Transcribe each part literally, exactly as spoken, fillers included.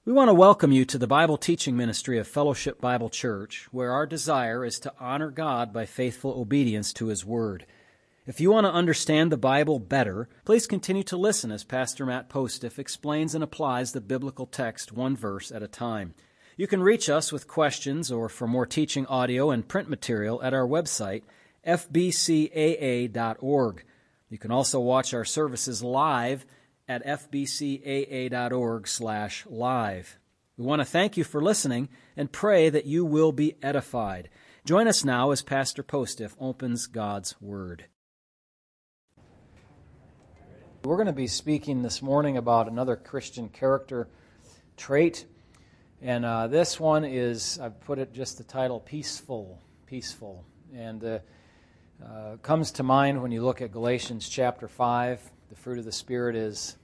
We want to welcome you to the Bible teaching ministry of Fellowship Bible Church, where our desire is to honor God by faithful obedience to His Word. If you want to understand the Bible better, please continue to listen as Pastor Matt Postiff explains and applies the biblical text one verse at a time. You can reach us with questions or for more teaching audio and print material at our website, f b c a a dot org. You can also watch our services live at f b c a a dot org slash live. We want to thank you for listening and pray that you will be edified. Join us now as Pastor Postiff opens God's Word. We're going to be speaking this morning about another Christian character trait, and uh, this one is, I've put it just the title, Peaceful, Peaceful, and uh, uh, comes to mind when you look at Galatians chapter five. The fruit of the Spirit is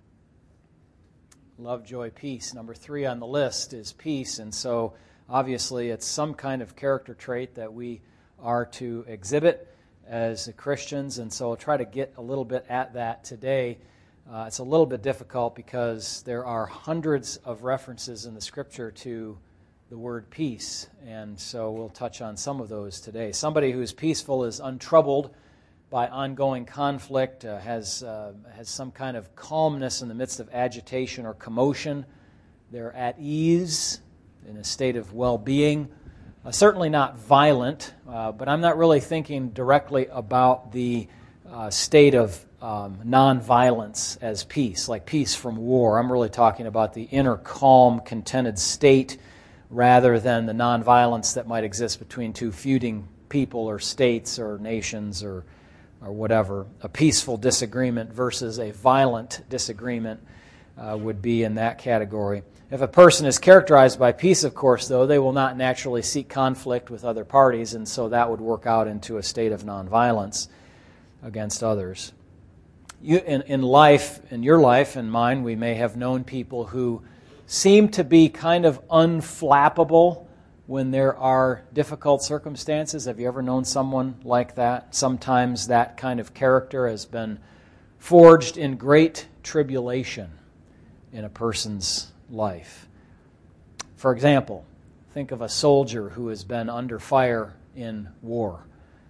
love, joy, peace. Number three on the list is peace, and so obviously it's some kind of character trait that we are to exhibit as Christians, and so I'll try to get a little bit at that today. Uh, it's a little bit difficult because there are hundreds of references in the Scripture to the word peace, and so we'll touch on some of those today. Somebody who is peaceful is untroubled by ongoing conflict, uh, has uh, has some kind of calmness in the midst of agitation or commotion. They're at ease, in a state of well-being. Uh, certainly not violent, uh, but I'm not really thinking directly about the uh, state of um, nonviolence as peace, like peace from war. I'm really talking about the inner calm, contented state rather than the nonviolence that might exist between two feuding people or states or nations or or whatever. A peaceful disagreement versus a violent disagreement uh, would be in that category. If a person is characterized by peace, of course, though, they will not naturally seek conflict with other parties, and so that would work out into a state of nonviolence against others. You, in, in life, in your life and mine, we may have known people who seem to be kind of unflappable when there are difficult circumstances. Have you ever known someone like that? Sometimes that kind of character has been forged in great tribulation in a person's life. For example, think of a soldier who has been under fire in war.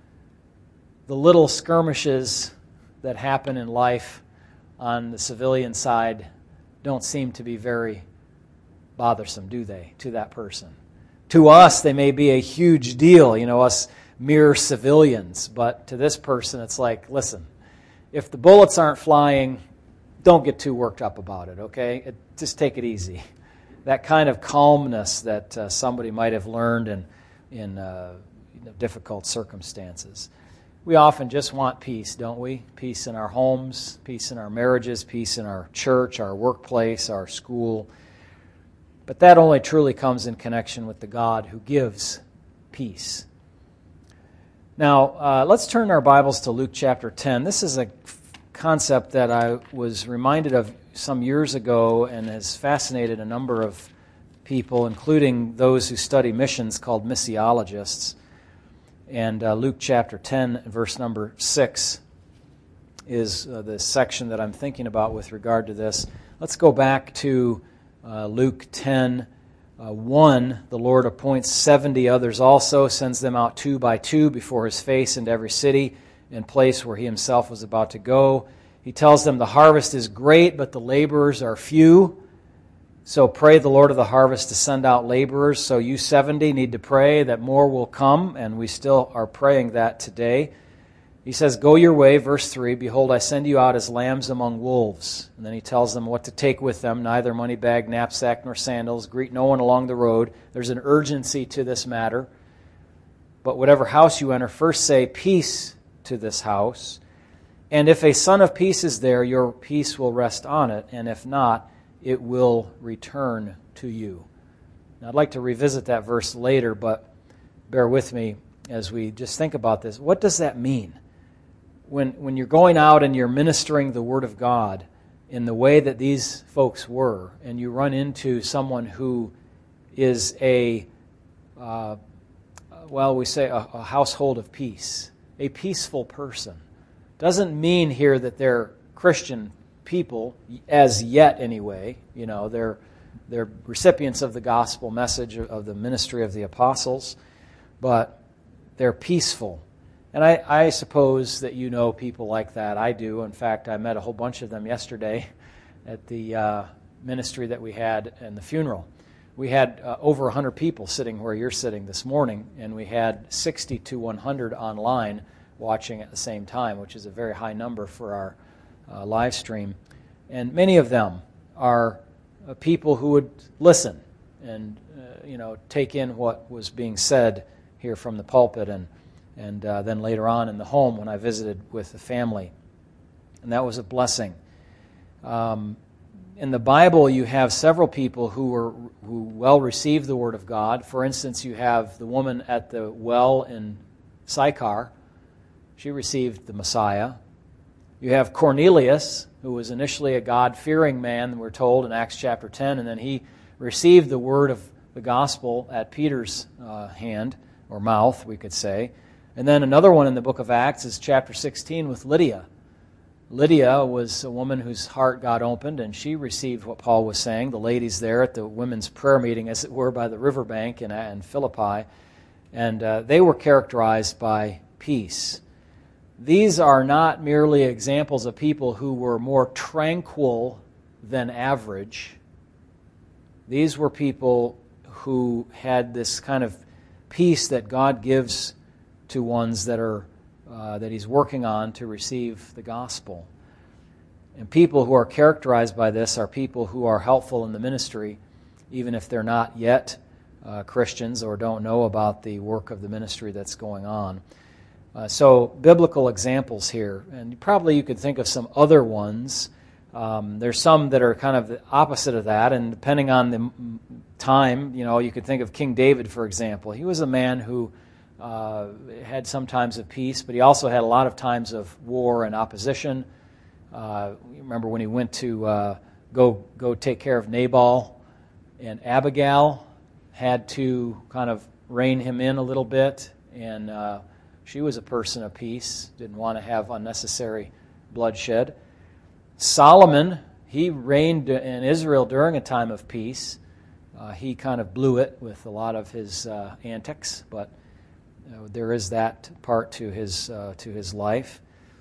The little skirmishes that happen in life on the civilian side don't seem to be very bothersome, do they, to that person? To us, they may be a huge deal, you know, us mere civilians. But to this person, it's like, listen, if the bullets aren't flying, don't get too worked up about it, okay? It, just take it easy. That kind of calmness that uh, somebody might have learned in, in uh, you know, difficult circumstances. We often just want peace, don't we? Peace in our homes, peace in our marriages, peace in our church, our workplace, our school. But that only truly comes in connection with the God who gives peace. Now, uh, let's turn our Bibles to Luke chapter ten. This is a concept that I was reminded of some years ago and has fascinated a number of people, including those who study missions, called missiologists. And uh, Luke chapter ten, verse number six, is uh, the section that I'm thinking about with regard to this. Let's go back to Uh, Luke ten, uh, one, the Lord appoints seventy others also, sends them out two by two before His face into every city and place where He Himself was about to go. He tells them the harvest is great, but the laborers are few. So pray the Lord of the harvest to send out laborers. So you seventy need to pray that more will come, and we still are praying that today. He says, go your way, verse three, behold, I send you out as lambs among wolves. And then he tells them what to take with them, neither money bag, knapsack, nor sandals. Greet no one along the road. There's an urgency to this matter. But whatever house you enter, first say, peace to this house. And if a son of peace is there, your peace will rest on it. And if not, it will return to you. Now, I'd like to revisit that verse later, but bear with me as we just think about this. What does that mean? When when you're going out and you're ministering the Word of God in the way that these folks were, and you run into someone who is a, uh, well, we say a, a household of peace, a peaceful person, doesn't mean here that they're Christian people, as yet anyway. You know, they're They're recipients of the gospel message of the ministry of the apostles, but they're peaceful. And I, I suppose that you know people like that. I do. In fact, I met a whole bunch of them yesterday at the uh, ministry that we had in the funeral. We had uh, over one hundred people sitting where you're sitting this morning, and we had sixty to one hundred online watching at the same time, which is a very high number for our uh, live stream. And many of them are uh, people who would listen and uh, you know take in what was being said here from the pulpit, and and uh, then later on in the home when I visited with the family. And that was a blessing. Um, In the Bible, you have several people who were who well received the Word of God. For instance, you have the woman at the well in Sychar. She received the Messiah. You have Cornelius, who was initially a God-fearing man, we're told in Acts chapter ten, and then he received the word of the gospel at Peter's uh, hand, or mouth, we could say. And then another one in the book of Acts is chapter sixteen with Lydia. Lydia was a woman whose heart got opened, and she received what Paul was saying. The ladies there at the women's prayer meeting, as it were, by the riverbank in, in Philippi, and uh, they were characterized by peace. These are not merely examples of people who were more tranquil than average. These were people who had this kind of peace that God gives to ones that are Uh, that he's working on to receive the gospel. And people who are characterized by this are people who are helpful in the ministry, even if they're not yet uh, Christians or don't know about the work of the ministry that's going on. Uh, so, biblical examples here. And probably you could think of some other ones. Um, there's some that are kind of the opposite of that, and depending on the time, you know, you could think of King David, for example. He was a man who Uh, had some times of peace, but he also had a lot of times of war and opposition. Uh, remember when he went to uh, go go take care of Nabal, and Abigail had to kind of rein him in a little bit, and uh, she was a person of peace, didn't want to have unnecessary bloodshed. Solomon, he reigned in Israel during a time of peace. Uh, he kind of blew it with a lot of his uh, antics, but Uh, there is that part to his uh, to his life.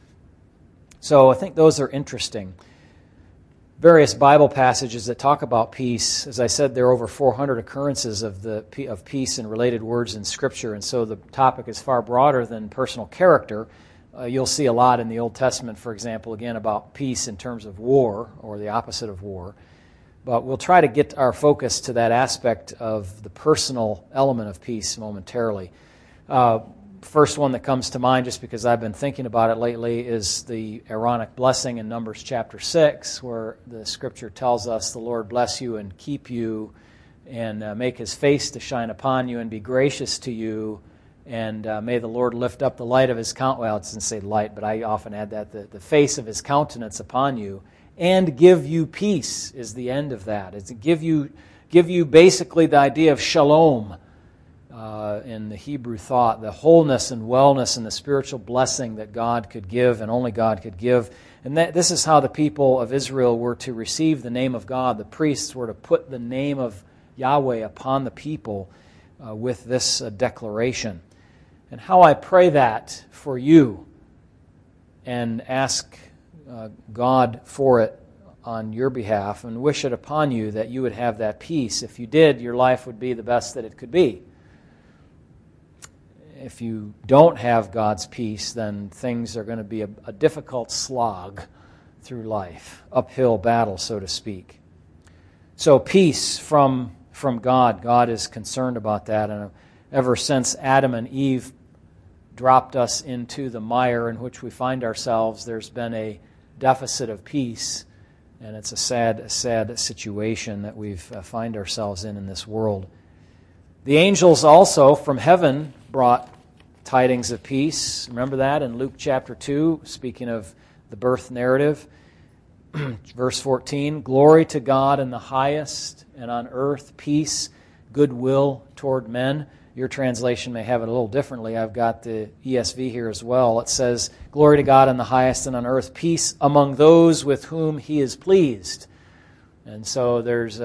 So I think those are interesting. Various Bible passages that talk about peace. As I said, there are over four hundred occurrences of the of peace and related words in Scripture, and so the topic is far broader than personal character. Uh, you'll see a lot in the Old Testament, for example, again about peace in terms of war or the opposite of war. But we'll try to get our focus to that aspect of the personal element of peace momentarily. Uh, first one that comes to mind, just because I've been thinking about it lately, is the Aaronic blessing in Numbers chapter six, where the Scripture tells us, "The Lord bless you and keep you, and uh, make His face to shine upon you, and be gracious to you, and uh, may the Lord lift up the light of His countenance." Well, it doesn't say light, but I often add that, the, the face of His countenance upon you, and give you peace is the end of that. It's to give you, give you basically the idea of shalom. Uh, in the Hebrew thought, the wholeness and wellness and the spiritual blessing that God could give and only God could give. And that, this is how the people of Israel were to receive the name of God. The priests were to put the name of Yahweh upon the people uh, with this uh, declaration. And how I pray that for you and ask uh, God for it on your behalf and wish it upon you that you would have that peace. If you did, your life would be the best that it could be. If you don't have God's peace, then things are going to be a, a difficult slog through life, uphill battle, so to speak. So peace from, from God. God is concerned about that. And ever since Adam and Eve dropped us into the mire in which we find ourselves, there's been a deficit of peace. And it's a sad, sad situation that we uh, find ourselves in in this world. The angels also from heaven brought tidings of peace. Remember that in Luke chapter two, speaking of the birth narrative. Verse fourteen, "Glory to God in the highest, and on earth peace, goodwill toward men." Your translation may have it a little differently. I've got the E S V here as well. It says, "Glory to God in the highest, and on earth peace among those with whom He is pleased." And so there's a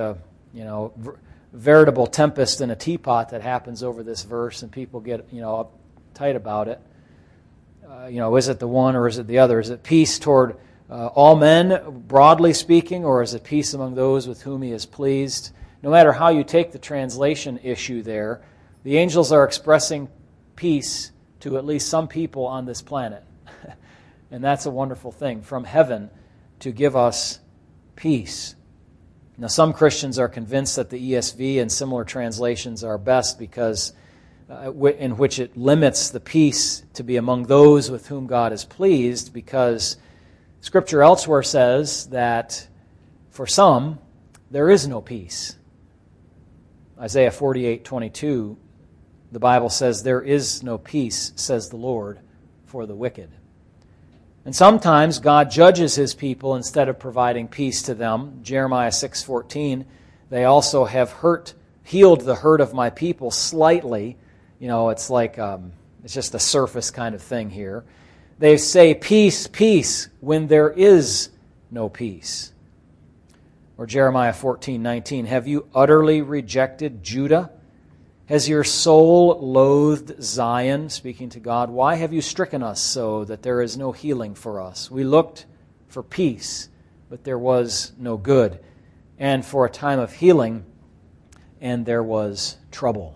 you know, ver- veritable tempest in a teapot that happens over this verse, and people get, you know, uptight about it. Uh, you know, is it the one or is it the other? Is it peace toward uh, all men, broadly speaking, or is it peace among those with whom he is pleased? No matter how you take the translation issue there, the angels are expressing peace to at least some people on this planet. And that's a wonderful thing, from heaven to give us peace. Now, some Christians are convinced that the E S V and similar translations are best because uh, in which it limits the peace to be among those with whom God is pleased, because Scripture elsewhere says that for some, there is no peace. Isaiah forty-eight twenty-two, the Bible says, "There is no peace, says the Lord, for the wicked." And sometimes God judges His people instead of providing peace to them. Jeremiah six fourteen, "They also have hurt, healed the hurt of my people slightly." You know, it's like, um, it's just a surface kind of thing here. They say, "Peace, peace," when there is no peace. Or Jeremiah fourteen nineteen, "Have you utterly rejected Judah? Has your soul loathed Zion?" Speaking to God, "Why have you stricken us so that there is no healing for us? We looked for peace, but there was no good, and for a time of healing, and there was trouble."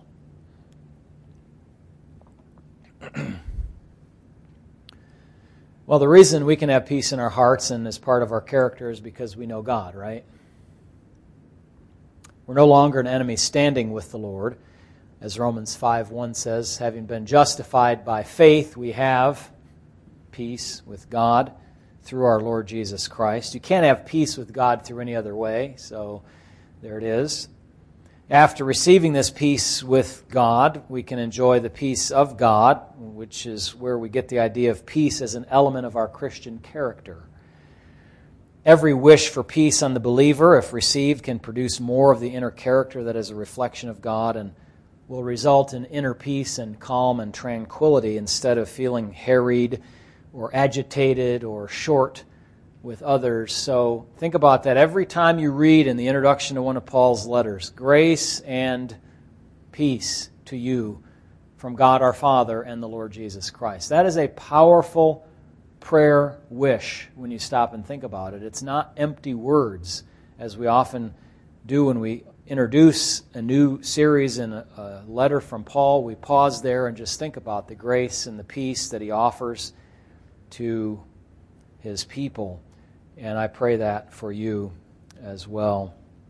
Well, the reason we can have peace in our hearts and as part of our character is because we know God, right? We're no longer an enemy standing with the Lord. As Romans five one says, "Having been justified by faith, we have peace with God through our Lord Jesus Christ." You can't have peace with God through any other way, so there it is. After receiving this peace with God, we can enjoy the peace of God, which is where we get the idea of peace as an element of our Christian character. Every wish for peace on the believer, if received, can produce more of the inner character that is a reflection of God and will result in inner peace and calm and tranquility instead of feeling harried or agitated or short with others. So think about that every time you read in the introduction to one of Paul's letters, "Grace and peace to you from God our Father and the Lord Jesus Christ." That is a powerful prayer wish when you stop and think about it. It's not empty words, as we often do when we introduce a new series in a, a letter from Paul. We pause there and just think about the grace and the peace that he offers to his people. And I pray that for you as well.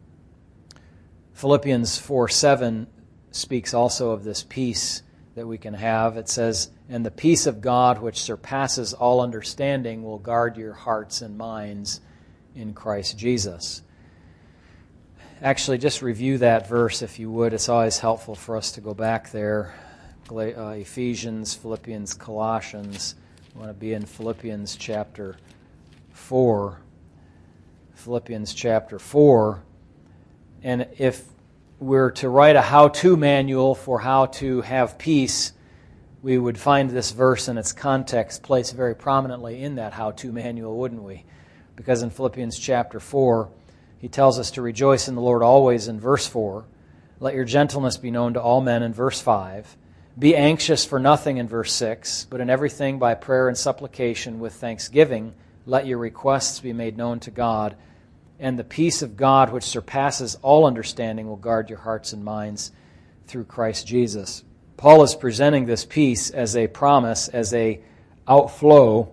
Philippians four seven speaks also of this peace that we can have. It says, "And the peace of God, which surpasses all understanding, will guard your hearts and minds in Christ Jesus." Actually, just review that verse if you would. It's always helpful for us to go back there. Uh, Ephesians, Philippians, Colossians. We want to be in Philippians chapter four. Philippians chapter four. And if we're to write a how-to manual for how to have peace, we would find this verse and its context placed very prominently in that how-to manual, wouldn't we? Because in Philippians chapter four, he tells us to rejoice in the Lord always in verse four. Let your gentleness be known to all men in verse five. Be anxious for nothing in verse six, but in everything by prayer and supplication with thanksgiving, let your requests be made known to God, and the peace of God, which surpasses all understanding, will guard your hearts and minds through Christ Jesus. Paul is presenting this peace as a promise, as a outflow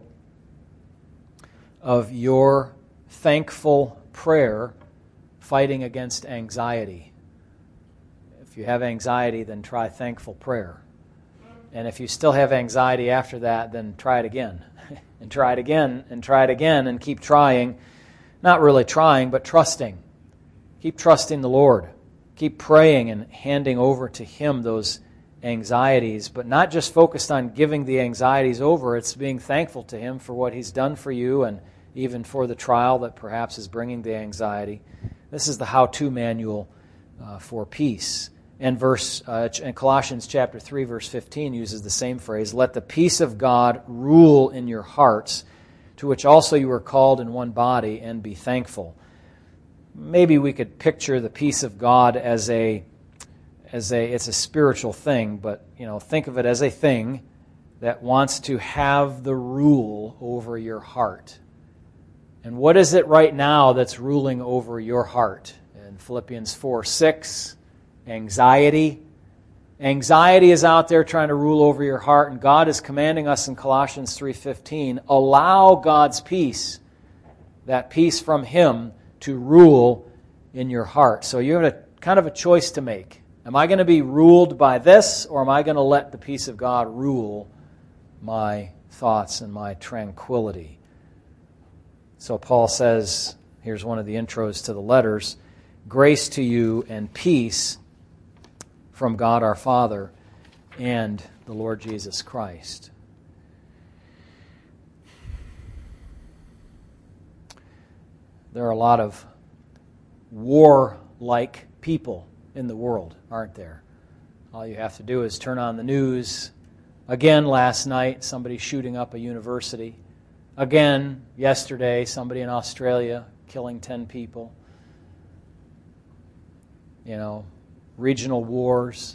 of your thankful prayer fighting against anxiety. If you have anxiety, then try thankful prayer. And if you still have anxiety after that, then try it again. And try it again, and try it again, and keep trying. Not really trying, but trusting. Keep trusting the Lord. Keep praying and handing over to Him those anxieties, but not just focused on giving the anxieties over. It's being thankful to Him for what He's done for you and even for the trial that perhaps is bringing the anxiety. This is the how-to manual uh, for peace. And verse uh, and Colossians chapter three, verse fifteen uses the same phrase, "Let the peace of God rule in your hearts, to which also you are called in one body, and be thankful." maybe we could picture the peace of God as a, as a, it's a spiritual thing, but, you know, think of it as a thing that wants to have the rule over your heart. And what is it right now that's ruling over your heart? In Philippians four six, anxiety. Anxiety is out there trying to rule over your heart, and God is commanding us in Colossians three fifteen, allow God's peace, that peace from Him, to rule in your heart. So you have a kind of a choice to make. Am I going to be ruled by this, or am I going to let the peace of God rule my thoughts and my tranquility? So Paul says, here's one of the intros to the letters, grace to you and peace from God our Father and the Lord Jesus Christ. There are a lot of war-like people in the world, aren't there? All you have to do is turn on the news. Again, last night, somebody shooting up a university. Again, yesterday, somebody in Australia killing ten people. You know, regional wars.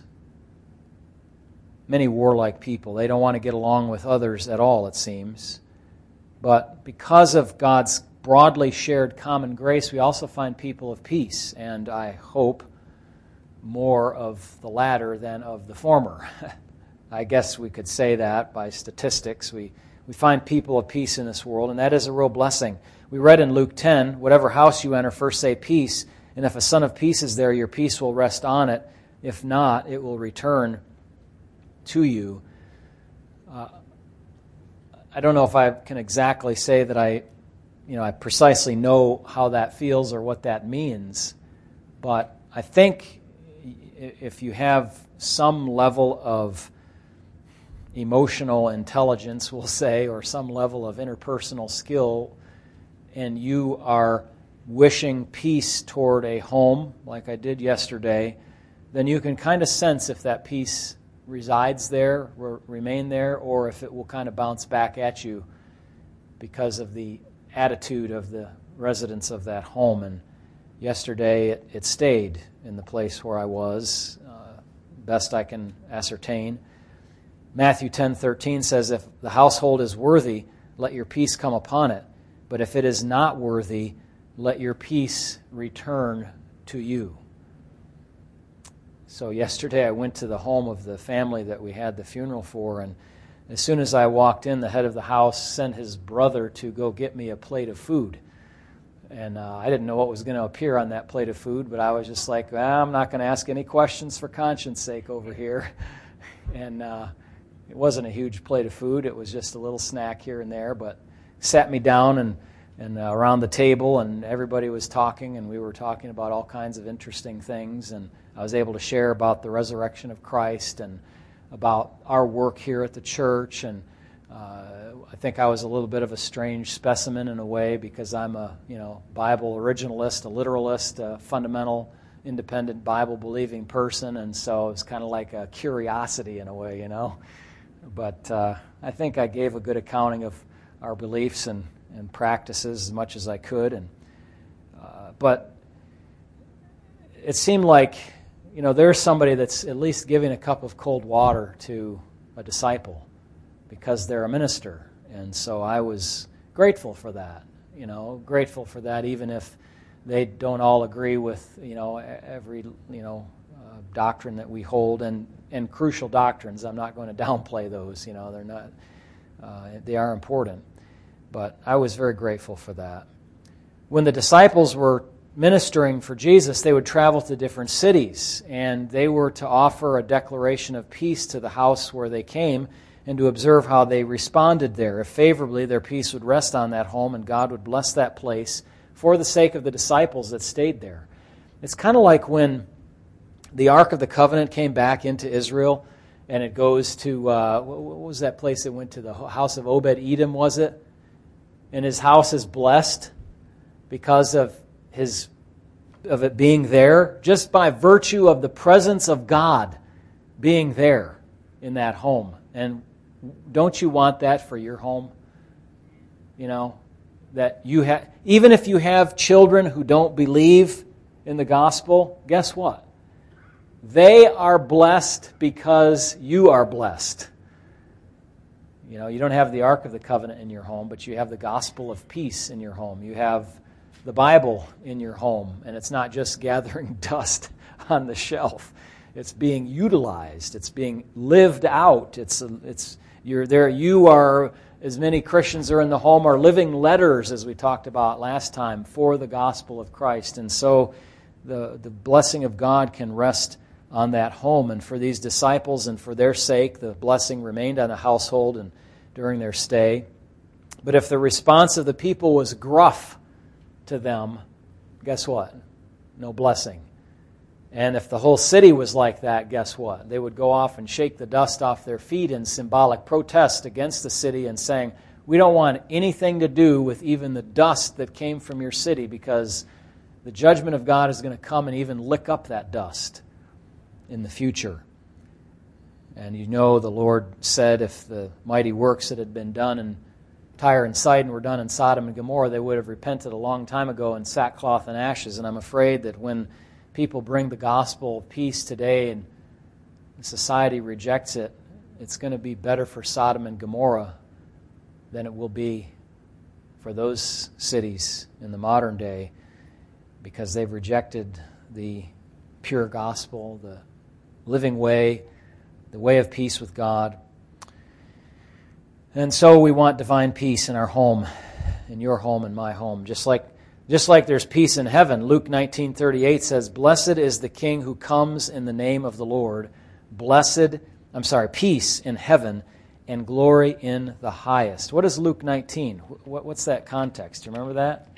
Many warlike people. They don't want to get along with others at all, it seems. But because of God's broadly shared common grace, we also find people of peace, and I hope more of the latter than of the former. I guess we could say that by statistics. We we find people of peace in this world, and that is a real blessing. We read in Luke ten, whatever house you enter, first say peace, and if a son of peace is there, your peace will rest on it. If not, it will return to you. Uh, I don't know if I can exactly say that I, you know, I precisely know how that feels or what that means, but I think if you have some level of emotional intelligence, we'll say, or some level of interpersonal skill, and you are wishing peace toward a home, like I did yesterday, then you can kind of sense if that peace resides there, or remain there, or if it will kind of bounce back at you because of the attitude of the residents of that home. And yesterday it, it stayed in the place where I was, uh, best I can ascertain. Matthew ten thirteen says, if the household is worthy, let your peace come upon it. But if it is not worthy, let your peace return to you. So yesterday I went to the home of the family that we had the funeral for, and as soon as I walked in, the head of the house sent his brother to go get me a plate of food. And uh, I didn't know what was going to appear on that plate of food, but I was just like, well, I'm not going to ask any questions for conscience sake over here. And uh, it wasn't a huge plate of food. It was just a little snack here and there, but sat me down and, and uh, around the table, and everybody was talking, and we were talking about all kinds of interesting things, and I was able to share about the resurrection of Christ and about our work here at the church. And uh, I think I was a little bit of a strange specimen in a way, because I'm a you know Bible originalist, a literalist, a fundamental, independent Bible-believing person, and so it's kind of like a curiosity in a way, you know. But uh, I think I gave a good accounting of our beliefs and, and practices as much as I could. And uh, but it seemed like, you know, there's somebody that's at least giving a cup of cold water to a disciple because they're a minister. And so I was grateful for that, you know, grateful for that, even if they don't all agree with, you know, every, you know, uh, doctrine that we hold, and, and crucial doctrines. I'm not going to downplay those, you know, they're not, uh, they are important. But I was very grateful for that. When the disciples were ministering for Jesus, they would travel to different cities, and they were to offer a declaration of peace to the house where they came and to observe how they responded there. If favorably, their peace would rest on that home, and God would bless that place for the sake of the disciples that stayed there. It's kind of like when the Ark of the Covenant came back into Israel, and it goes to, uh, what was that place it went to? The house of Obed-Edom, was it? And his house is blessed because of his of it being there, just by virtue of the presence of God being there in that home. And don't you want that for your home? You know, that you have, even if you have children who don't believe in the gospel, guess what? They are blessed because you are blessed. You know, you don't have the Ark of the Covenant in your home, but you have the gospel of peace in your home. You have the Bible in your home, and it's not just gathering dust on the shelf. It's being utilized. It's being lived out. It's it's you're there. You are, as many Christians are in the home, are living letters, as we talked about last time, for the gospel of Christ. And so the the blessing of God can rest on that home. And for these disciples and for their sake, the blessing remained on the household and during their stay. But if the response of the people was gruff to them, guess what? No blessing. And if the whole city was like that, guess what? They would go off and shake the dust off their feet in symbolic protest against the city and saying, we don't want anything to do with even the dust that came from your city, because the judgment of God is going to come and even lick up that dust in the future. And you know the Lord said if the mighty works that had been done in Tyre and Sidon were done in Sodom and Gomorrah, they would have repented a long time ago in sackcloth and ashes. And I'm afraid that when people bring the gospel of peace today and society rejects it, it's going to be better for Sodom and Gomorrah than it will be for those cities in the modern day, because they've rejected the pure gospel, the living way, the way of peace with God. And so we want divine peace in our home, in your home and my home. Just like just like there's peace in heaven. Luke nineteen thirty-eight says, "Blessed is the King who comes in the name of the Lord. Blessed, I'm sorry, peace in heaven and glory in the highest." What is Luke nineteen? What's that context? Do you remember that?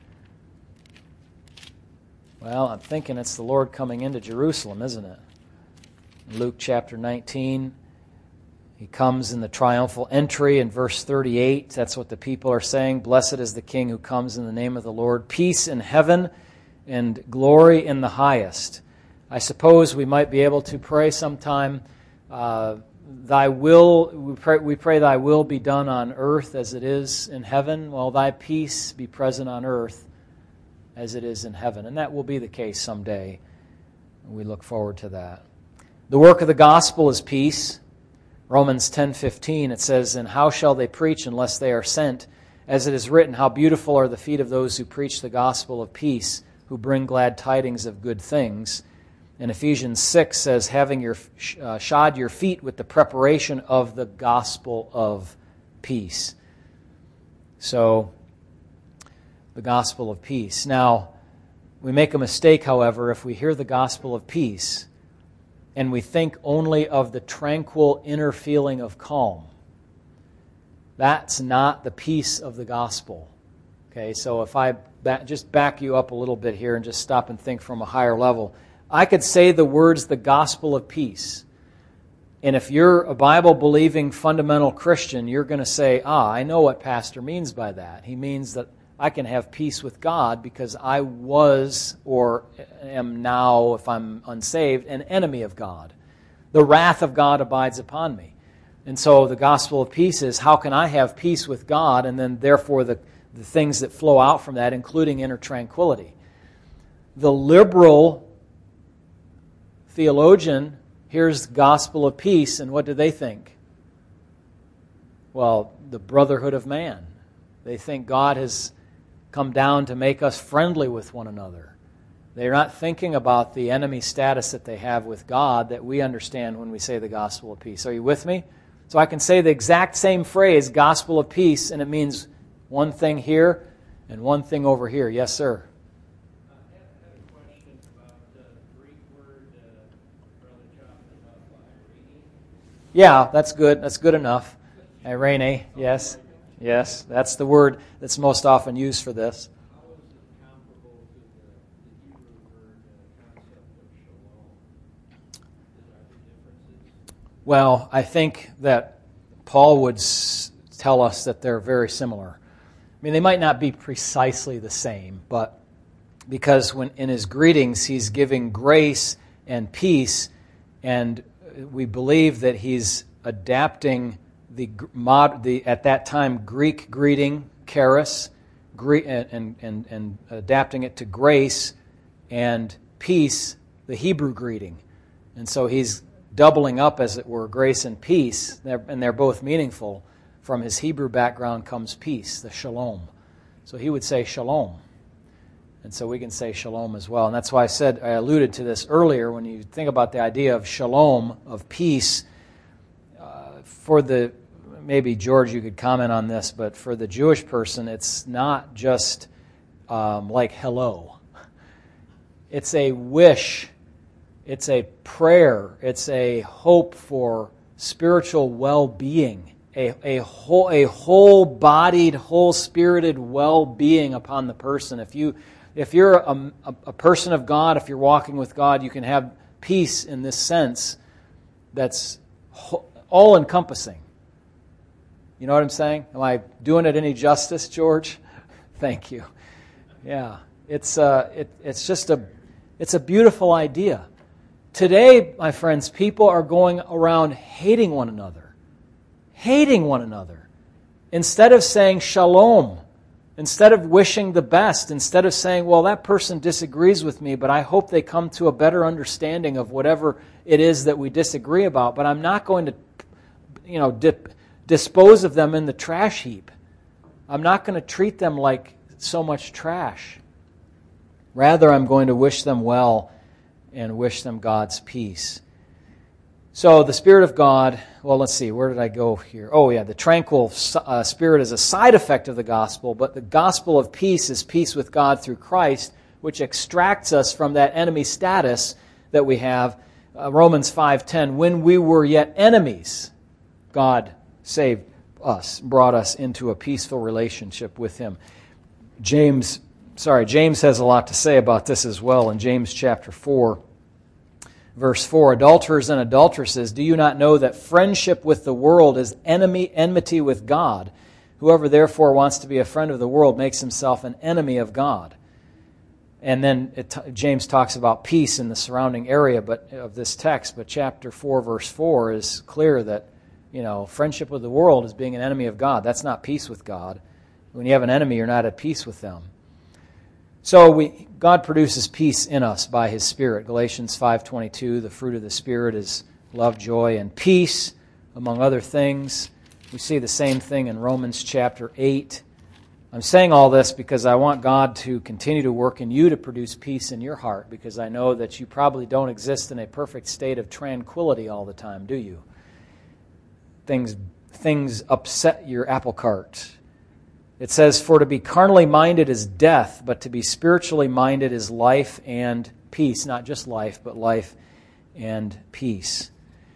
Well, I'm thinking it's the Lord coming into Jerusalem, isn't it? Luke chapter nineteen, he comes in the triumphal entry in verse thirty-eight. That's what the people are saying. Blessed is the King who comes in the name of the Lord. Peace in heaven and glory in the highest. I suppose we might be able to pray sometime, uh, Thy will, we pray, we pray Thy will be done on earth as it is in heaven. Well, Thy peace be present on earth as it is in heaven. And that will be the case someday. We look forward to that. The work of the gospel is peace. Romans ten fifteen, it says, "And how shall they preach unless they are sent? As it is written, how beautiful are the feet of those who preach the gospel of peace, who bring glad tidings of good things." And Ephesians six says, "Having your uh, shod your feet with the preparation of the gospel of peace." So, the gospel of peace. Now, we make a mistake, however, if we hear the gospel of peace and we think only of the tranquil inner feeling of calm. That's not the peace of the gospel. Okay, so if I back, just back you up a little bit here and just stop and think from a higher level, I could say the words, the gospel of peace. And if you're a Bible-believing fundamental Christian, you're going to say, ah, I know what Pastor means by that. He means that I can have peace with God because I was or am now, if I'm unsaved, an enemy of God. The wrath of God abides upon me. And so the gospel of peace is, how can I have peace with God, and then therefore the, the things that flow out from that, including inner tranquility. The liberal theologian hears the gospel of peace, and what do they think? Well, the brotherhood of man. They think God has come down to make us friendly with one another. They're not thinking about the enemy status that they have with God that we understand when we say the gospel of peace. Are you with me? So I can say the exact same phrase, gospel of peace, and it means one thing here and one thing over here. Yes, sir? I have a question about the Greek word uh, Brother John about irene. Yeah, that's good. That's good enough. Irene, yes. Yes, that's the word that's most often used for this. How is it comparable to the, the Hebrew word uh, concept of shalom? Are there differences? Well, I think that Paul would s- tell us that they're very similar. I mean, they might not be precisely the same, but because when in his greetings he's giving grace and peace, and we believe that he's adapting the, mod, the at that time Greek greeting, charis, gre- and, and, and adapting it to grace, and peace, the Hebrew greeting. And so he's doubling up, as it were, grace and peace, they're, and they're both meaningful. From his Hebrew background comes peace, the shalom. So he would say shalom. And so we can say shalom as well. And that's why I said, I alluded to this earlier, when you think about the idea of shalom, of peace, uh, for the, maybe George, you could comment on this, but for the Jewish person, it's not just um, like hello. It's a wish. It's a prayer. It's a hope for spiritual well-being. A, a whole, a whole-bodied, whole-spirited well-being upon the person. If you, if you're a, a, a person of God, if you're walking with God, you can have peace in this sense that's all-encompassing. You know what I'm saying? Am I doing it any justice, George? Thank you. Yeah, it's uh, it, it's just a, it's a beautiful idea. Today, my friends, people are going around hating one another. Hating one another. Instead of saying shalom, instead of wishing the best, instead of saying, well, that person disagrees with me, but I hope they come to a better understanding of whatever it is that we disagree about, but I'm not going to, you know, dip, dispose of them in the trash heap. I'm not going to treat them like so much trash. Rather, I'm going to wish them well and wish them God's peace. So the Spirit of God, well, let's see, where did I go here? Oh, yeah, the tranquil uh, Spirit is a side effect of the gospel, but the gospel of peace is peace with God through Christ, which extracts us from that enemy status that we have. Uh, Romans five ten, when we were yet enemies, God saved us, brought us into a peaceful relationship with Him. James, sorry, James has a lot to say about this as well in James chapter four. Verse four, adulterers and adulteresses, do you not know that friendship with the world is enemy, enmity with God? Whoever therefore wants to be a friend of the world makes himself an enemy of God. And then it, James talks about peace in the surrounding area but of this text, but chapter four, verse four is clear that, you know, friendship with the world is being an enemy of God. That's not peace with God. When you have an enemy, you're not at peace with them. So we, God produces peace in us by His Spirit. Galatians five twenty-two, the fruit of the Spirit is love, joy, and peace, among other things. We see the same thing in Romans chapter eight. I'm saying all this because I want God to continue to work in you to produce peace in your heart, because I know that you probably don't exist in a perfect state of tranquility all the time, do you? Things, things upset your apple cart. It says, for to be carnally minded is death, but to be spiritually minded is life and peace. Not just life, but life and peace.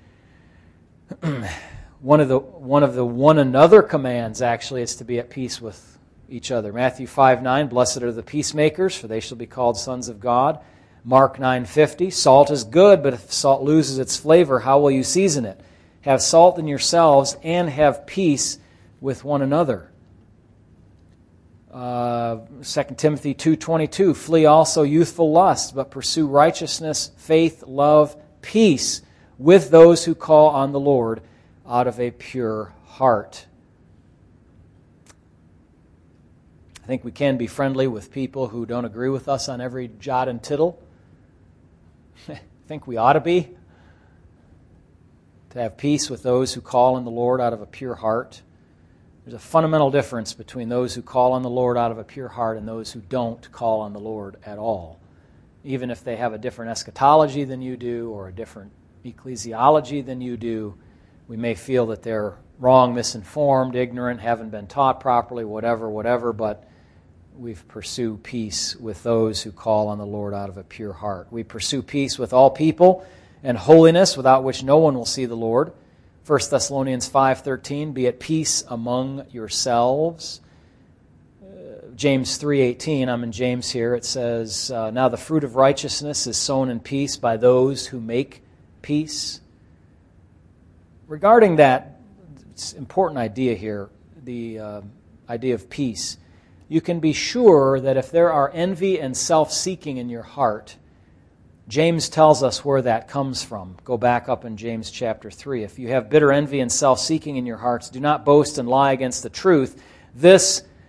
one of the one of the one another commands, actually, is to be at peace with each other. Matthew five nine, blessed are the peacemakers, for they shall be called sons of God. Mark nine fifty, salt is good, but if salt loses its flavor, how will you season it? Have salt in yourselves and have peace with one another. Uh, Second Timothy two twenty-two, flee also youthful lust, but pursue righteousness, faith, love, peace with those who call on the Lord out of a pure heart. I think we can be friendly with people who don't agree with us on every jot and tittle. I think we ought to be. To have peace with those who call on the Lord out of a pure heart. There's a fundamental difference between those who call on the Lord out of a pure heart and those who don't call on the Lord at all. Even if they have a different eschatology than you do or a different ecclesiology than you do, we may feel that they're wrong, misinformed, ignorant, haven't been taught properly, whatever, whatever, but we pursue peace with those who call on the Lord out of a pure heart. We pursue peace with all people and holiness, without which no one will see the Lord. First Thessalonians five thirteen, be at peace among yourselves. Uh, James three eighteen, I'm in James here, it says, uh, now the fruit of righteousness is sown in peace by those who make peace. Regarding that, it's an important idea here, the uh, idea of peace. You can be sure that if there are envy and self-seeking in your heart, James tells us where that comes from. Go back up in James chapter three. If you have bitter envy and self-seeking in your hearts, do not boast and lie against the truth. This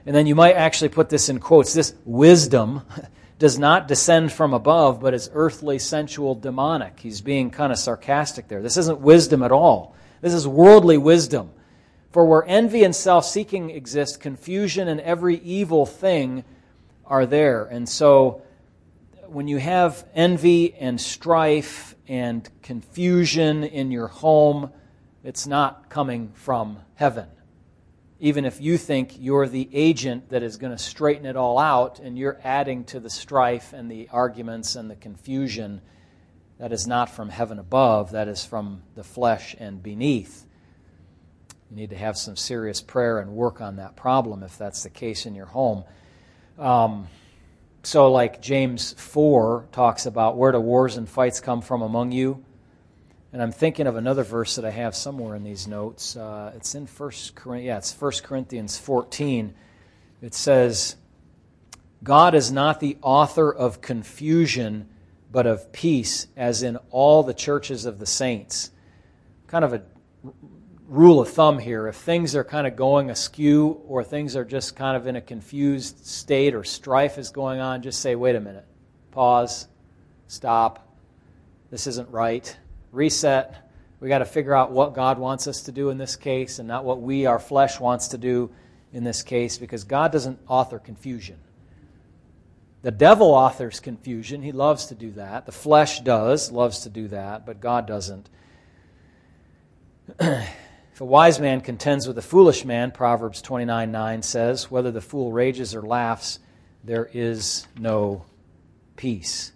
And then you might actually put this in quotes. This wisdom does not descend from above, but is earthly, sensual, demonic. He's being kind of sarcastic there. This isn't wisdom at all. This is worldly wisdom. For where envy and self-seeking exist, confusion and every evil thing are there. And so when you have envy and strife and confusion in your home, it's not coming from heaven. Even if you think you're the agent that is going to straighten it all out and you're adding to the strife and the arguments and the confusion, that is not from heaven above, that is from the flesh and beneath. You need to have some serious prayer and work on that problem if that's the case in your home. Um, so like James four talks about, where do wars and fights come from among you? And I'm thinking of another verse that I have somewhere in these notes. Uh, it's in First Corinthians, yeah, it's First Corinthians fourteen. It says, God is not the author of confusion, but of peace, as in all the churches of the saints. Kind of a rule of thumb here. If things are kind of going askew or things are just kind of in a confused state or strife is going on, just say, wait a minute. Pause. Stop. This isn't right. Reset. We got to figure out what God wants us to do in this case and not what we, our flesh, wants to do in this case, because God doesn't author confusion. The devil authors confusion. He loves to do that. The flesh does, loves to do that, but God doesn't. If a wise man contends with a foolish man, Proverbs twenty-nine nine says, whether the fool rages or laughs, there is no peace.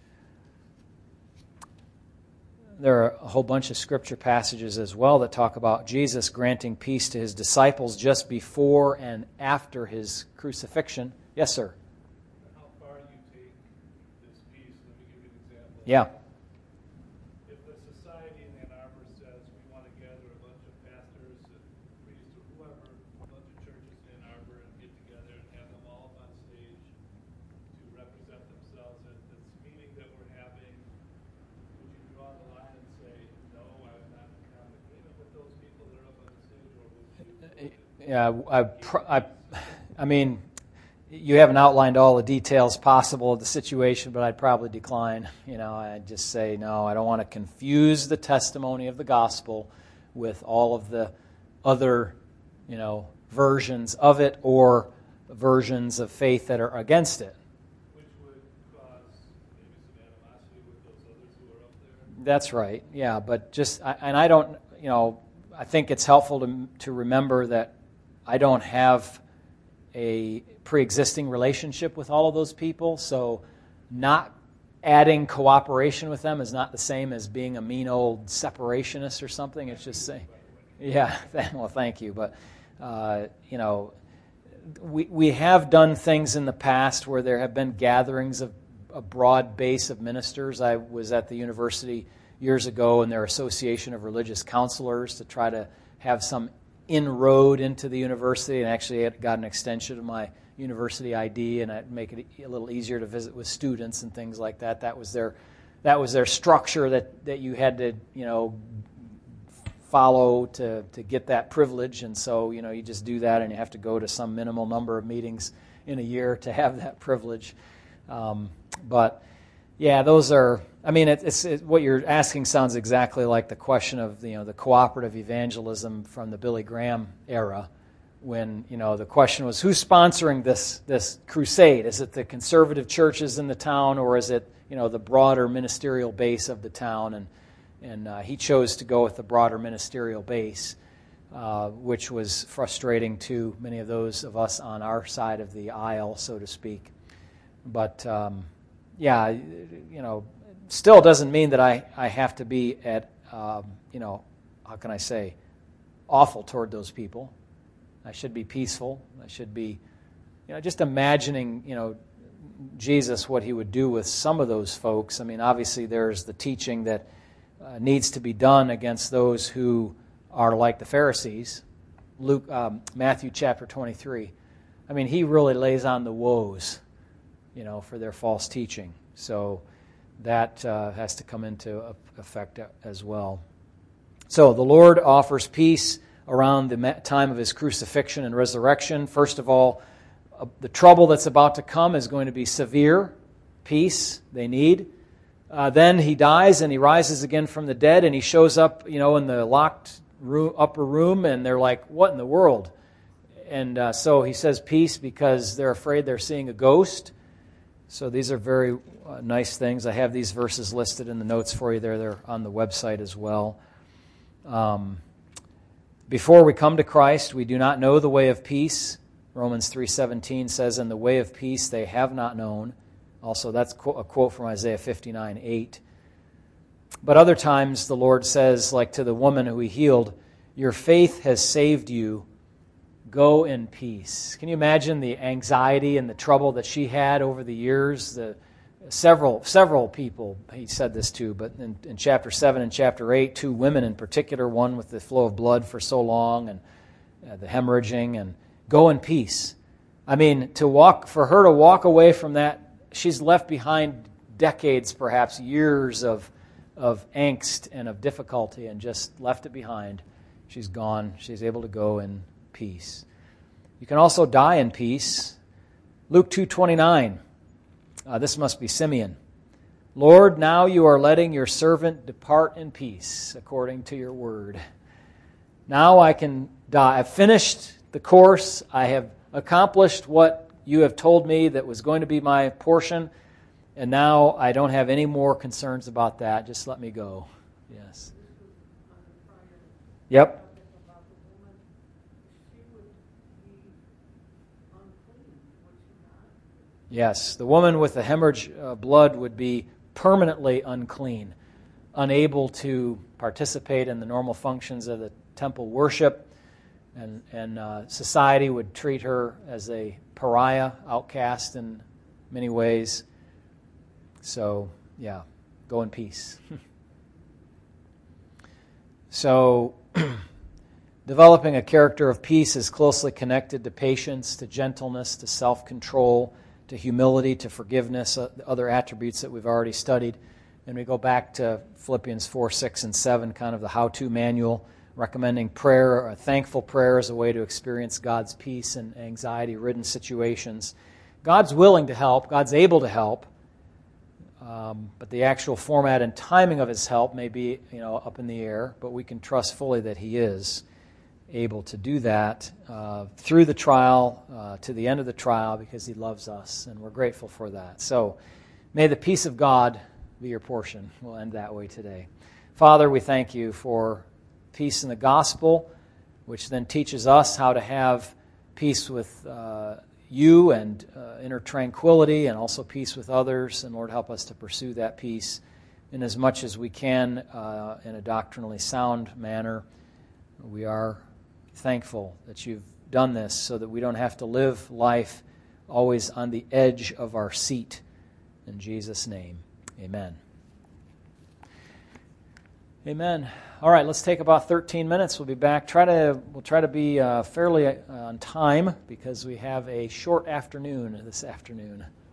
There are a whole bunch of scripture passages as well that talk about Jesus granting peace to his disciples just before and after his crucifixion. Yes, sir? How far you take this peace, let me give you an example. Yeah. If the society in Ann Arbor says we want to gather a bunch of pastors and priests or whoever, a bunch of churches in Ann Arbor and get together and have them all up on stage to represent themselves at this meeting that we're having, would you draw the line and say, no, I'm not in agreement with those people that are up on the stage, or would you? Yeah, I, I, I mean, you haven't outlined all the details possible of the situation, but I'd probably decline. You know, I'd just say, no, I don't want to confuse the testimony of the gospel with all of the other, you know, versions of it or versions of faith that are against it. Which would cause maybe some animosity with those others who are up there? That's right, yeah, but just, and I don't, you know, I think it's helpful to to remember that I don't have a pre-existing relationship with all of those people, so not adding cooperation with them is not the same as being a mean old separationist or something. It's just saying, yeah, well, thank you, but, uh, you know, we we have done things in the past where there have been gatherings of a broad base of ministers. I was at the university years ago in their Association of Religious Counselors to try to have some inroad into the university, and actually I got an extension of my university I D, and I'd make it a little easier to visit with students and things like that. That was their that was their structure that, that you had to, you know, follow to, to get that privilege. And so, you know, you just do that, and you have to go to some minimal number of meetings in a year to have that privilege. Um, but yeah, those are. I mean, it, it's it, what you're asking sounds exactly like the question of, you know, the cooperative evangelism from the Billy Graham era, when, you know, the question was, who's sponsoring this this crusade? Is it the conservative churches in the town, or is it, you know, the broader ministerial base of the town? And and uh, he chose to go with the broader ministerial base, uh, which was frustrating to many of those of us on our side of the aisle, so to speak. But um, yeah, you know. Still doesn't mean that I, I have to be at, um, you know, how can I say, awful toward those people. I should be peaceful. I should be, you know, just imagining, you know, Jesus, what he would do with some of those folks. I mean, obviously there's the teaching that uh, needs to be done against those who are like the Pharisees. Luke, um, Matthew chapter twenty-three. I mean, he really lays on the woes, you know, for their false teaching. So that uh, has to come into effect as well. So the Lord offers peace around the time of his crucifixion and resurrection. First of all, uh, the trouble that's about to come is going to be severe. Peace they need. Uh, then he dies and he rises again from the dead, and he shows up, you know, in the locked room, upper room, and they're like, what in the world? And uh, so he says peace because they're afraid they're seeing a ghost. So these are very uh, nice things. I have these verses listed in the notes for you there. They're on the website as well. Um, before we come to Christ, we do not know the way of peace. Romans three seventeen says, "And the way of peace they have not known." Also, that's a quote from Isaiah fifty-nine eight. But other times the Lord says, like to the woman who he healed, "Your faith has saved you. Go in peace." Can you imagine the anxiety and the trouble that she had over the years? The several several people he said this to, but in, in chapter seven and chapter eight, two women in particular, one with the flow of blood for so long and uh, the hemorrhaging, and go in peace. I mean, to walk for her to walk away from that, she's left behind decades, perhaps years of of angst and of difficulty, and just left it behind. She's gone. She's able to go in peace. You can also die in peace. Luke two twenty-nine. Uh, this must be Simeon. "Lord, now you are letting your servant depart in peace, according to your word. Now I can die. I've finished the course. I have accomplished what you have told me that was going to be my portion, and now I don't have any more concerns about that. Just let me go." Yes. Yep. Yes, the woman with the hemorrhage uh, blood would be permanently unclean, unable to participate in the normal functions of the temple worship, and, and uh, society would treat her as a pariah, outcast in many ways. So, yeah, go in peace. So, developing a character of peace is closely connected to patience, to gentleness, to self-control, to humility, to forgiveness, uh, other attributes that we've already studied. And we go back to Philippians four, six, and seven, kind of the how-to manual, recommending prayer, a thankful prayer as a way to experience God's peace in anxiety-ridden situations. God's willing to help. God's able to help. Um, but the actual format and timing of His help may be, you know, up in the air, but we can trust fully that He is able to do that uh, through the trial, uh, to the end of the trial, because He loves us, and we're grateful for that. So may the peace of God be your portion. We'll end that way today. Father, we thank you for peace in the gospel, which then teaches us how to have peace with uh, you and uh, inner tranquility, and also peace with others. And Lord, help us to pursue that peace in as much as we can uh, in a doctrinally sound manner. We are thankful that you've done this so that we don't have to live life always on the edge of our seat. In Jesus' name, amen. Amen. All right, let's take about thirteen minutes. We'll be back. Try to we'll try to be uh, fairly uh, on time, because we have a short afternoon this afternoon.